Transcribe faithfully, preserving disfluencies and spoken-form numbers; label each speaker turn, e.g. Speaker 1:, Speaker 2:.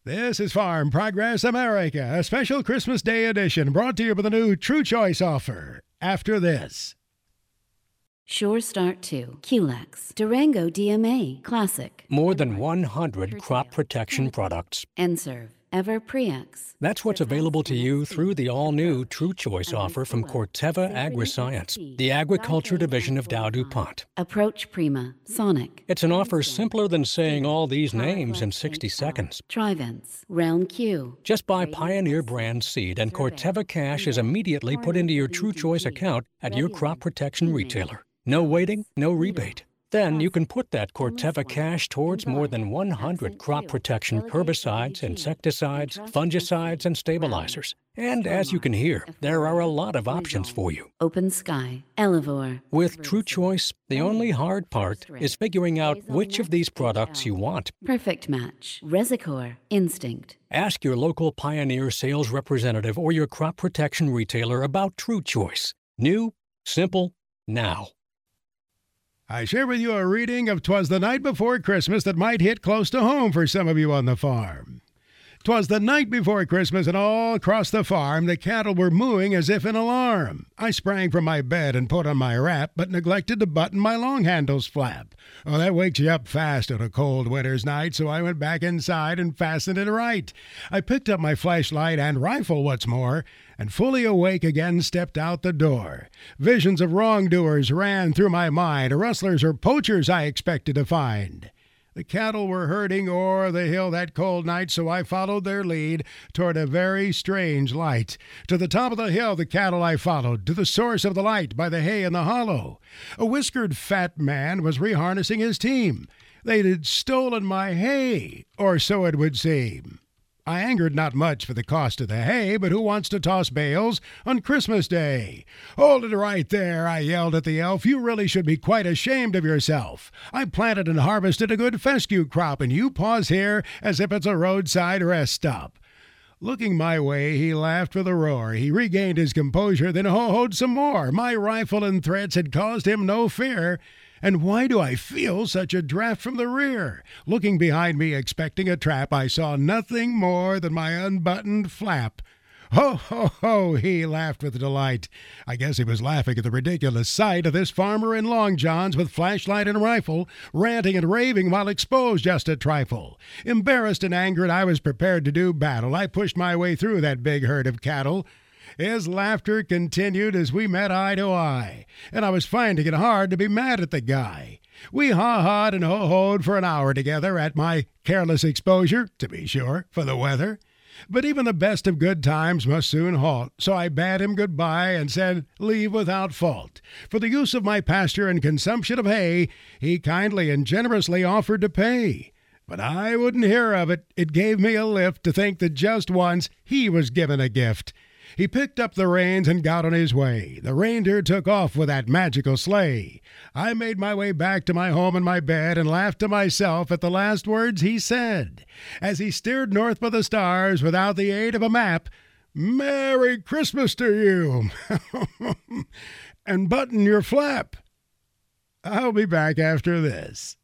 Speaker 1: This is Farm Progress America, a special Christmas Day edition brought to you by the new True Choice offer. After this.
Speaker 2: Sure Start two, Culex, Durango D M A, Classic.
Speaker 3: More than one hundred crop protection products.
Speaker 2: Enserv, Ever Prex.
Speaker 3: That's what's available to you through the all-new True Choice offer from Corteva Agriscience, the agriculture division of Dow DuPont.
Speaker 2: Approach Prima, Sonic.
Speaker 3: It's an offer simpler than saying all these names in sixty seconds.
Speaker 2: Trivence, Realm Q.
Speaker 3: Just buy Pioneer brand seed and Corteva cash is immediately put into your True Choice account at your crop protection retailer. No waiting, no rebate. Then you can put that Corteva cash towards more than one hundred crop protection herbicides, insecticides, fungicides, and stabilizers. And as you can hear, there are a lot of options for you.
Speaker 2: Open Sky, Elevore.
Speaker 3: With True Choice, the only hard part is figuring out which of these products you want.
Speaker 2: Perfect Match, Resicor, Instinct.
Speaker 3: Ask your local Pioneer sales representative or your crop protection retailer about True Choice. New, simple, now.
Speaker 1: I share with you a reading of "'Twas the Night Before Christmas" that might hit close to home for some of you on the farm. 'Twas the night before Christmas, and all across the farm the cattle were mooing as if in alarm. I sprang from my bed and put on my wrap, but neglected to button my long handles flap. Oh, that wakes you up fast on a cold winter's night, so I went back inside and fastened it right. I picked up my flashlight and rifle, what's more, and fully awake again stepped out the door. Visions of wrongdoers ran through my mind, rustlers or poachers I expected to find. The cattle were herding o'er the hill that cold night, so I followed their lead toward a very strange light. To the top of the hill the cattle I followed, to the source of the light by the hay in the hollow. A whiskered fat man was reharnessing his team. They'd had stolen my hay, or so it would seem. I angered not much for the cost of the hay, but who wants to toss bales on Christmas Day? "Hold it right there," I yelled at the elf. "You really should be quite ashamed of yourself. I planted and harvested a good fescue crop, and you pause here as if it's a roadside rest stop." Looking my way, he laughed with a roar. He regained his composure, then ho-hoed some more. My rifle and threats had caused him no fear. And why do I feel such a draft from the rear? Looking behind me, expecting a trap, I saw nothing more than my unbuttoned flap. "Ho, ho, ho," he laughed with delight. I guess he was laughing at the ridiculous sight of this farmer in long johns with flashlight and rifle, ranting and raving while exposed just a trifle. Embarrassed and angered, I was prepared to do battle. I pushed my way through that big herd of cattle. His laughter continued as we met eye to eye, and I was finding it hard to be mad at the guy. We ha-ha'd and ho-ho'd for an hour together at my careless exposure, to be sure, for the weather. But even the best of good times must soon halt, so I bade him goodbye and said leave without fault. For the use of my pasture and consumption of hay, he kindly and generously offered to pay. But I wouldn't hear of it. It gave me a lift to think that just once he was given a gift. He picked up the reins and got on his way. The reindeer took off with that magical sleigh. I made my way back to my home and my bed and laughed to myself at the last words he said. As he steered north by the stars without the aid of a map, "Merry Christmas to you, and button your flap." I'll be back after this.